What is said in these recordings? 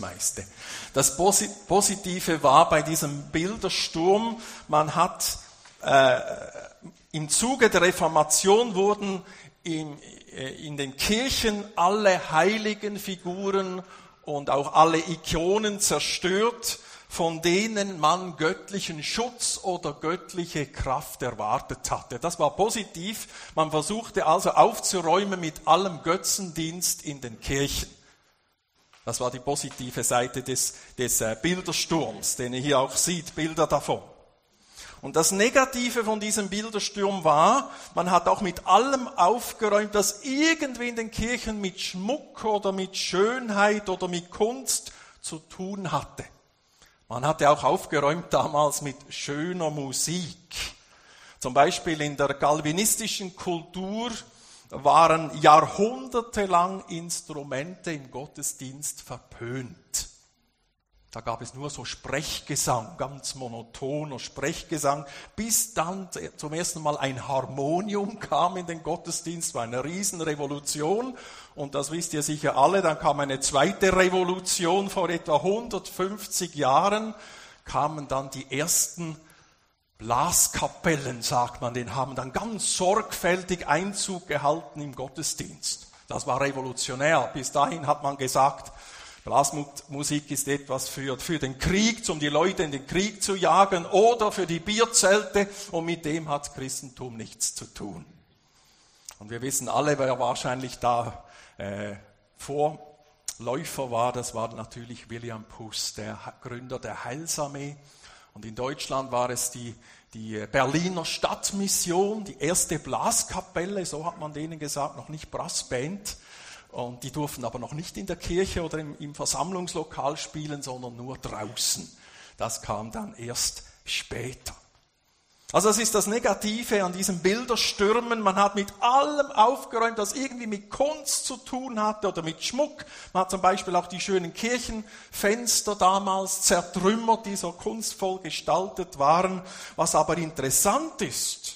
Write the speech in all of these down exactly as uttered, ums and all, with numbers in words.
meiste. Das Positive war bei diesem Bildersturm, man hat äh, im Zuge der Reformation wurden in, in den Kirchen alle heiligen Figuren und auch alle Ikonen zerstört, von denen man göttlichen Schutz oder göttliche Kraft erwartet hatte. Das war positiv. Man versuchte also aufzuräumen mit allem Götzendienst in den Kirchen. Das war die positive Seite des, des Bildersturms, den ihr hier auch seht, Bilder davon. Und das Negative von diesem Bildersturm war, man hat auch mit allem aufgeräumt, das irgendwie in den Kirchen mit Schmuck oder mit Schönheit oder mit Kunst zu tun hatte. Man hatte auch aufgeräumt damals mit schöner Musik. Zum Beispiel in der calvinistischen Kultur waren jahrhundertelang Instrumente im Gottesdienst verpönt. Da gab es nur so Sprechgesang, ganz monotoner Sprechgesang, bis dann zum ersten Mal ein Harmonium kam in den Gottesdienst, war eine Riesenrevolution. Und das wisst ihr sicher alle, dann kam eine zweite Revolution vor etwa hundertfünfzig Jahren, kamen dann die ersten Blaskapellen, sagt man, den haben dann ganz sorgfältig Einzug gehalten im Gottesdienst. Das war revolutionär. Bis dahin hat man gesagt, Blasmusik ist etwas für, für den Krieg, um die Leute in den Krieg zu jagen, oder für die Bierzelte, und mit dem hat Christentum nichts zu tun. Und wir wissen alle, wer wahrscheinlich da äh, Vorläufer war, das war natürlich William Puss, der Gründer der Heilsarmee. Und in Deutschland war es die, die Berliner Stadtmission, die erste Blaskapelle, so hat man denen gesagt, noch nicht Brassband. Und die durften aber noch nicht in der Kirche oder im, im Versammlungslokal spielen, sondern nur draußen. Das kam dann erst später. Also das ist das Negative an diesen Bilderstürmen. Man hat mit allem aufgeräumt, das irgendwie mit Kunst zu tun hatte oder mit Schmuck. Man hat zum Beispiel auch die schönen Kirchenfenster damals zertrümmert, die so kunstvoll gestaltet waren. Was aber interessant ist,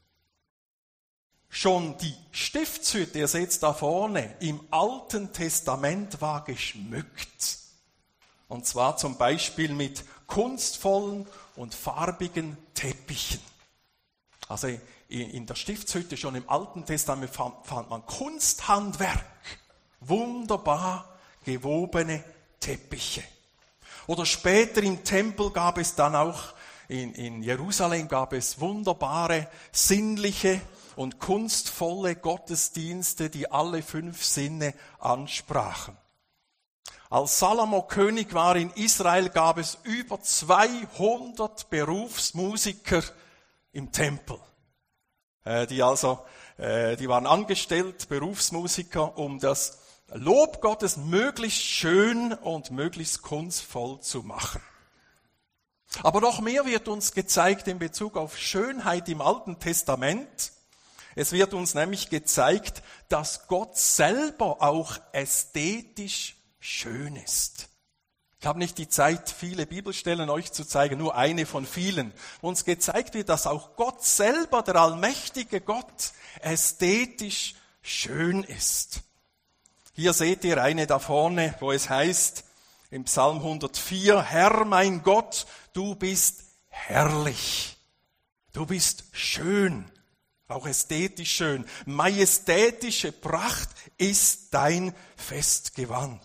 schon die Stiftshütte, ihr seht da vorne, im Alten Testament war geschmückt. Und zwar zum Beispiel mit kunstvollen und farbigen Teppichen. Also in der Stiftshütte schon im Alten Testament fand, fand man Kunsthandwerk, wunderbar gewobene Teppiche. Oder später im Tempel gab es dann auch, in, in Jerusalem gab es wunderbare, sinnliche und kunstvolle Gottesdienste, die alle fünf Sinne ansprachen. Als Salomo König war in Israel, gab es über zweihundert Berufsmusiker im Tempel. Äh, die also, äh, die waren angestellt, Berufsmusiker, um das Lob Gottes möglichst schön und möglichst kunstvoll zu machen. Aber noch mehr wird uns gezeigt in Bezug auf Schönheit im Alten Testament. Es wird uns nämlich gezeigt, dass Gott selber auch ästhetisch schön ist. Ich habe nicht die Zeit, viele Bibelstellen euch zu zeigen, nur eine von vielen. Wo uns gezeigt wird, dass auch Gott selber, der allmächtige Gott, ästhetisch schön ist. Hier seht ihr eine da vorne, wo es heißt, im Psalm hundertvier, Herr mein Gott, du bist herrlich, du bist schön. Auch ästhetisch schön. Majestätische Pracht ist dein Festgewand.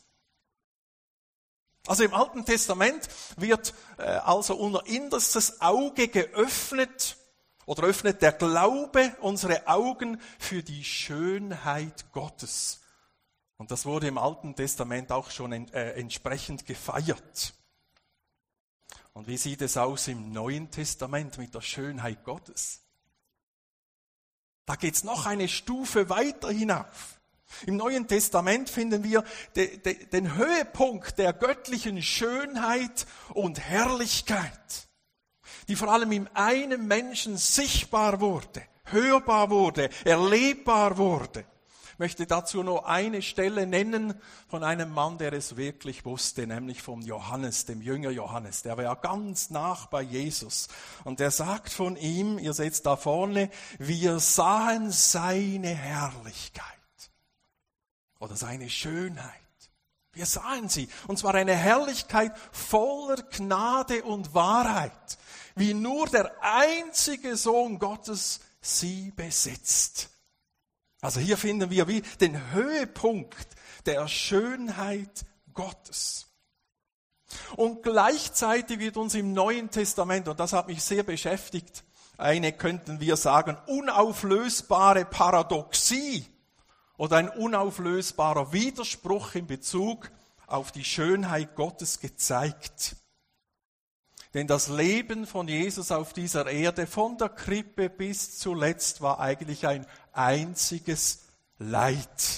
Also im Alten Testament wird äh, also unser innerstes Auge geöffnet oder öffnet der Glaube unsere Augen für die Schönheit Gottes. Und das wurde im Alten Testament auch schon en, äh, entsprechend gefeiert. Und wie sieht es aus im Neuen Testament mit der Schönheit Gottes? Da geht's noch eine Stufe weiter hinauf. Im Neuen Testament finden wir de, de, den Höhepunkt der göttlichen Schönheit und Herrlichkeit, die vor allem in einem Menschen sichtbar wurde, hörbar wurde, erlebbar wurde. Ich möchte dazu nur eine Stelle nennen von einem Mann, der es wirklich wusste, nämlich vom Johannes, dem Jünger Johannes. Der war ja ganz nah bei Jesus. Und der sagt von ihm, ihr seht da vorne, wir sahen seine Herrlichkeit oder seine Schönheit. Wir sahen sie. Und zwar eine Herrlichkeit voller Gnade und Wahrheit, wie nur der einzige Sohn Gottes sie besitzt. Also hier finden wir wie den Höhepunkt der Schönheit Gottes. Und gleichzeitig wird uns im Neuen Testament, und das hat mich sehr beschäftigt, eine, könnten wir sagen, unauflösbare Paradoxie oder ein unauflösbarer Widerspruch in Bezug auf die Schönheit Gottes gezeigt. Denn das Leben von Jesus auf dieser Erde, von der Krippe bis zuletzt, war eigentlich ein einziges Leid.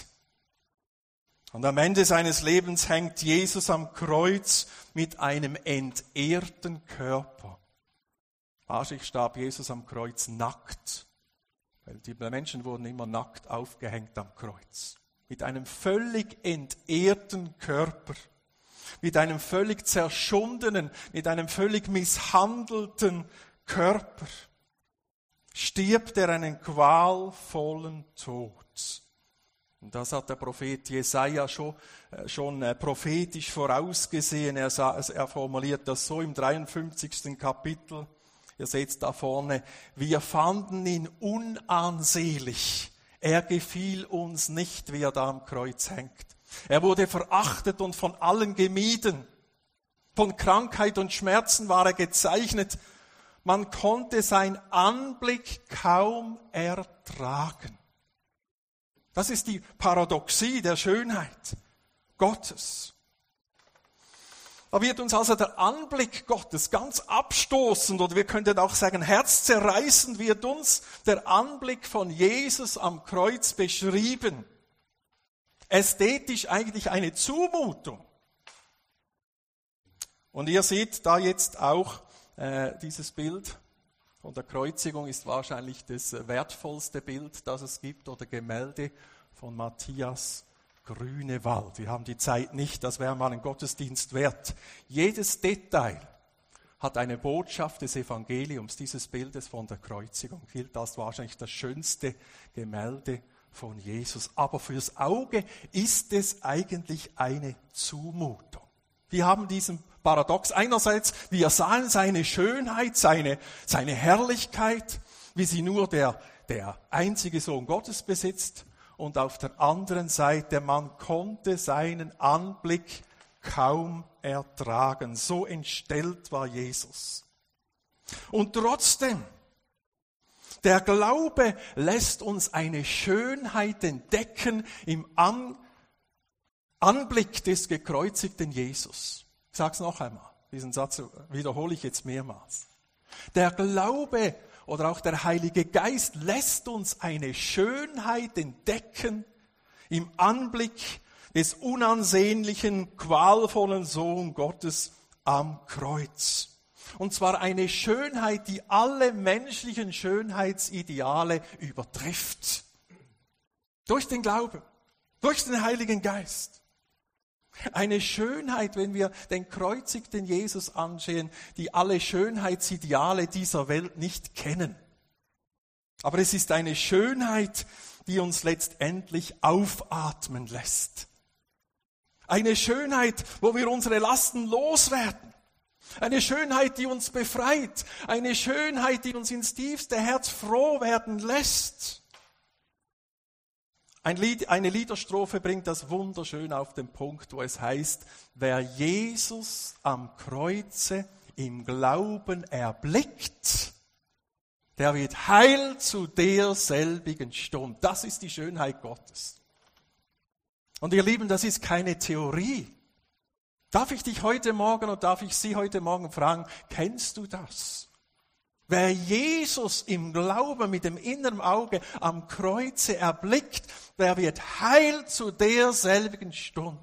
Und am Ende seines Lebens hängt Jesus am Kreuz mit einem entehrten Körper. Wahrscheinlich starb Jesus am Kreuz nackt, weil die Menschen wurden immer nackt aufgehängt am Kreuz. Mit einem völlig entehrten Körper, mit einem völlig zerschundenen, mit einem völlig misshandelten Körper stirbt er einen qualvollen Tod. Und das hat der Prophet Jesaja schon, schon prophetisch vorausgesehen. Er, er formuliert das so im dreiundfünfzigsten Kapitel. Ihr seht da vorne, wir fanden ihn unansehlich. Er gefiel uns nicht, wie er da am Kreuz hängt. Er wurde verachtet und von allen gemieden. Von Krankheit und Schmerzen war er gezeichnet. Man konnte sein Anblick kaum ertragen. Das ist die Paradoxie der Schönheit Gottes. Da wird uns also der Anblick Gottes ganz abstoßend, oder wir könnten auch sagen herzzerreißend, wird uns der Anblick von Jesus am Kreuz beschrieben. Ästhetisch eigentlich eine Zumutung. Und ihr seht da jetzt auch äh, dieses Bild von der Kreuzigung ist wahrscheinlich das wertvollste Bild, das es gibt, oder Gemälde von Matthias Grünewald. Wir haben die Zeit nicht, das wäre mal ein Gottesdienst wert. Jedes Detail hat eine Botschaft des Evangeliums, dieses Bildes von der Kreuzigung. Gilt als wahrscheinlich das schönste Gemälde von Jesus. Aber fürs Auge ist es eigentlich eine Zumutung. Wir haben diesen Paradox. Einerseits, wir sahen seine Schönheit, seine, seine Herrlichkeit, wie sie nur der, der einzige Sohn Gottes besitzt. Und auf der anderen Seite, man konnte seinen Anblick kaum ertragen. So entstellt war Jesus. Und trotzdem, der Glaube lässt uns eine Schönheit entdecken im An- Anblick des gekreuzigten Jesus. Ich sage es noch einmal, diesen Satz wiederhole ich jetzt mehrmals. Der Glaube oder auch der Heilige Geist lässt uns eine Schönheit entdecken im Anblick des unansehnlichen, qualvollen Sohn Gottes am Kreuz. Und zwar eine Schönheit, die alle menschlichen Schönheitsideale übertrifft. Durch den Glauben, durch den Heiligen Geist. Eine Schönheit, wenn wir den kreuzigten Jesus ansehen, die alle Schönheitsideale dieser Welt nicht kennen. Aber es ist eine Schönheit, die uns letztendlich aufatmen lässt. Eine Schönheit, wo wir unsere Lasten loswerden. Eine Schönheit, die uns befreit. Eine Schönheit, die uns ins tiefste Herz froh werden lässt. Ein Lied, eine Liederstrophe bringt das wunderschön auf den Punkt, wo es heißt, wer Jesus am Kreuze im Glauben erblickt, der wird heil zu derselbigen Stunde. Das ist die Schönheit Gottes. Und ihr Lieben, das ist keine Theorie. Darf ich dich heute Morgen und darf ich Sie heute Morgen fragen, kennst du das? Wer Jesus im Glauben mit dem inneren Auge am Kreuze erblickt, der wird heil zu derselbigen Stunde.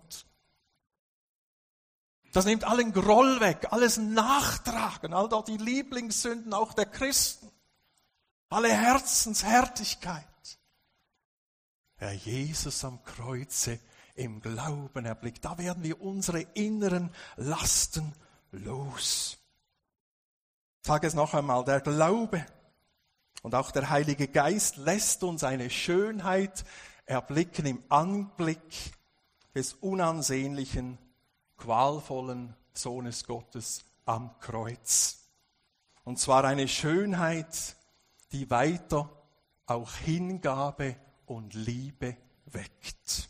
Das nimmt allen Groll weg, alles Nachtragen, all dort die Lieblingssünden auch der Christen, alle Herzenshärtigkeit. Wer Jesus am Kreuze im Glauben erblickt, da werden wir unsere inneren Lasten los. Ich sage es noch einmal, der Glaube und auch der Heilige Geist lässt uns eine Schönheit erblicken im Anblick des unansehnlichen, qualvollen Sohnes Gottes am Kreuz. Und zwar eine Schönheit, die weiter auch Hingabe und Liebe weckt.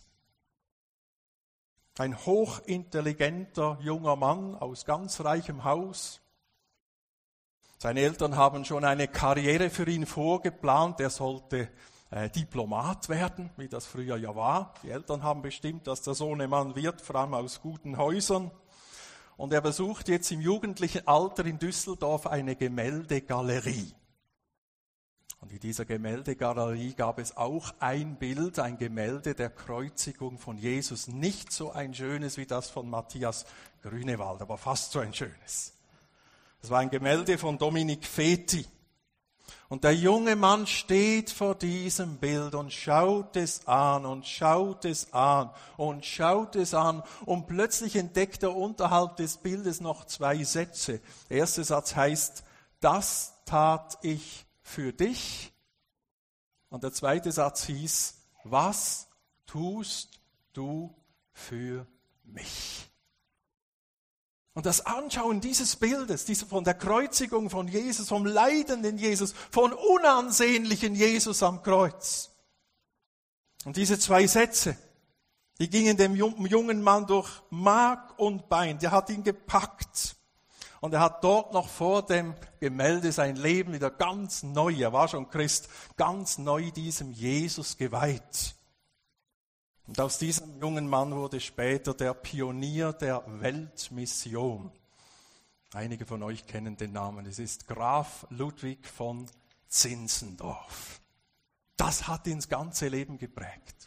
Ein hochintelligenter junger Mann aus ganz reichem Haus. Seine Eltern haben schon eine Karriere für ihn vorgeplant. Er sollte äh, Diplomat werden, wie das früher ja war. Die Eltern haben bestimmt, dass der Sohnemann wird, vor allem aus guten Häusern. Und er besucht jetzt im jugendlichen Alter in Düsseldorf eine Gemäldegalerie. Und in dieser Gemäldegalerie gab es auch ein Bild, ein Gemälde der Kreuzigung von Jesus. Nicht so ein schönes wie das von Matthias Grünewald, aber fast so ein schönes. Das war ein Gemälde von Dominic Feti. Und der junge Mann steht vor diesem Bild und schaut es an und schaut es an und schaut es an. Und plötzlich entdeckt er unterhalb des Bildes noch zwei Sätze. Der erste Satz heißt, das tat ich für dich. Und der zweite Satz hieß, was tust du für mich? Und das Anschauen dieses Bildes, diese von der Kreuzigung von Jesus, vom leidenden Jesus, von unansehnlichen Jesus am Kreuz. Und diese zwei Sätze, die gingen dem jungen Mann durch Mark und Bein. Der hat ihn gepackt. Und er hat dort noch vor dem Gemälde sein Leben wieder ganz neu, er war schon Christ, ganz neu diesem Jesus geweiht. Und aus diesem jungen Mann wurde später der Pionier der Weltmission. Einige von euch kennen den Namen. Es ist Graf Ludwig von Zinzendorf. Das hat ihn das ganze Leben geprägt.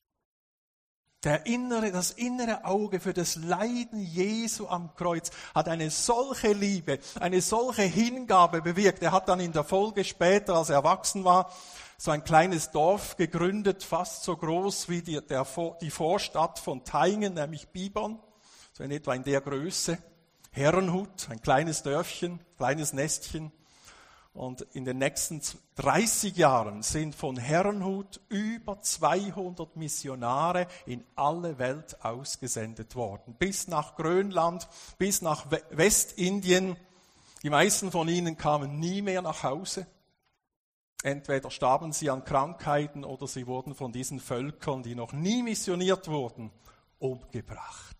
Der innere, das innere Auge für das Leiden Jesu am Kreuz hat eine solche Liebe, eine solche Hingabe bewirkt. Er hat dann in der Folge später, als er erwachsen war, so ein kleines Dorf gegründet, fast so groß wie die, der, die Vorstadt von Thayngen, nämlich Bibern, so in etwa in der Größe. Herrenhut, ein kleines Dörfchen, kleines Nestchen. Und in den nächsten dreißig Jahren sind von Herrenhut über zweihundert Missionare in alle Welt ausgesendet worden. Bis nach Grönland, bis nach Westindien. Die meisten von ihnen kamen nie mehr nach Hause. Entweder starben sie an Krankheiten oder sie wurden von diesen Völkern, die noch nie missioniert wurden, umgebracht.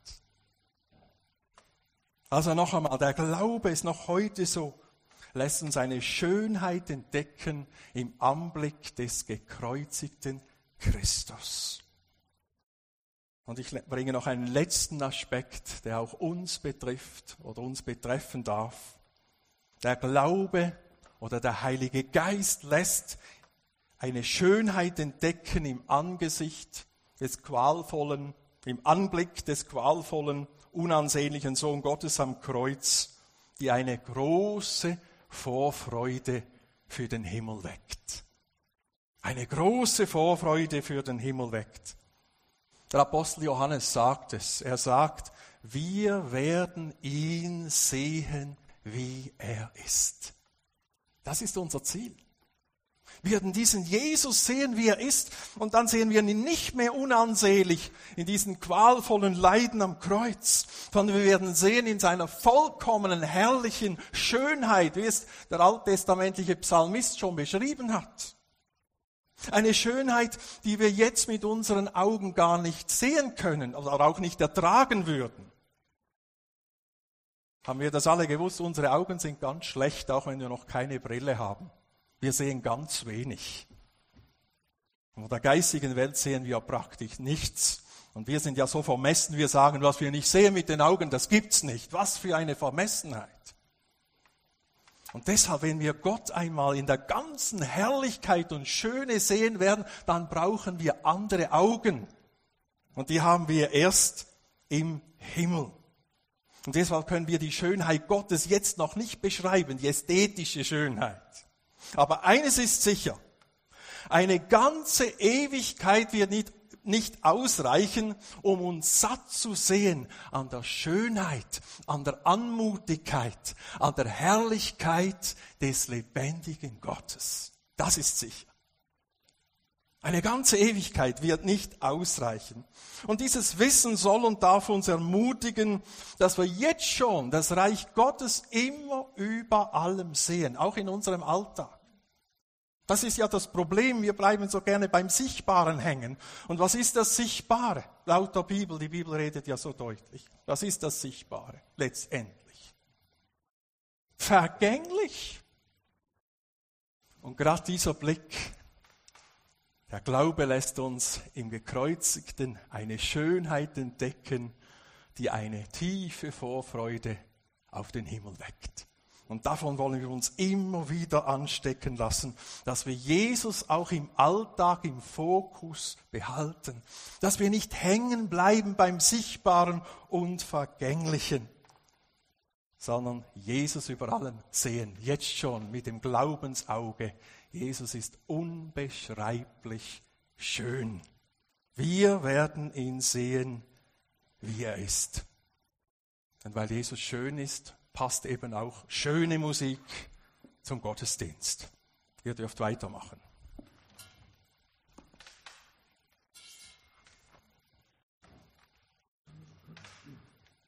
Also noch einmal, der Glaube ist noch heute so, lässt uns eine Schönheit entdecken im Anblick des gekreuzigten Christus. Und ich bringe noch einen letzten Aspekt, der auch uns betrifft oder uns betreffen darf. Der Glaube oder der Heilige Geist lässt eine Schönheit entdecken im Angesicht des qualvollen, im Anblick des qualvollen, unansehnlichen Sohn Gottes am Kreuz, die eine große Vorfreude für den Himmel weckt. Eine große Vorfreude für den Himmel weckt. Der Apostel Johannes sagt es. Er sagt, wir werden ihn sehen, wie er ist. Das ist unser Ziel. Wir werden diesen Jesus sehen, wie er ist, und dann sehen wir ihn nicht mehr unansehnlich in diesen qualvollen Leiden am Kreuz, sondern wir werden sehen in seiner vollkommenen, herrlichen Schönheit, wie es der alttestamentliche Psalmist schon beschrieben hat. Eine Schönheit, die wir jetzt mit unseren Augen gar nicht sehen können oder auch nicht ertragen würden. Haben wir das alle gewusst? Unsere Augen sind ganz schlecht, auch wenn wir noch keine Brille haben. Wir sehen ganz wenig. Von der geistigen Welt sehen wir praktisch nichts. Und wir sind ja so vermessen, wir sagen, was wir nicht sehen mit den Augen, das gibt's nicht. Was für eine Vermessenheit. Und deshalb, wenn wir Gott einmal in der ganzen Herrlichkeit und Schöne sehen werden, dann brauchen wir andere Augen. Und die haben wir erst im Himmel. Und deshalb können wir die Schönheit Gottes jetzt noch nicht beschreiben, die ästhetische Schönheit. Aber eines ist sicher, eine ganze Ewigkeit wird nicht, nicht ausreichen, um uns satt zu sehen an der Schönheit, an der Anmutigkeit, an der Herrlichkeit des lebendigen Gottes. Das ist sicher. Eine ganze Ewigkeit wird nicht ausreichen. Und dieses Wissen soll und darf uns ermutigen, dass wir jetzt schon das Reich Gottes immer über allem sehen, auch in unserem Alltag. Das ist ja das Problem, wir bleiben so gerne beim Sichtbaren hängen. Und was ist das Sichtbare? Laut der Bibel, die Bibel redet ja so deutlich. Was ist das Sichtbare letztendlich? Vergänglich. Und gerade dieser Blick, der Glaube lässt uns im Gekreuzigten eine Schönheit entdecken, die eine tiefe Vorfreude auf den Himmel weckt. Und davon wollen wir uns immer wieder anstecken lassen, dass wir Jesus auch im Alltag im Fokus behalten, dass wir nicht hängen bleiben beim Sichtbaren und Vergänglichen, sondern Jesus über allem sehen, jetzt schon mit dem Glaubensauge. Jesus ist unbeschreiblich schön. Wir werden ihn sehen, wie er ist. Und weil Jesus schön ist, passt eben auch schöne Musik zum Gottesdienst. Ihr dürft weitermachen.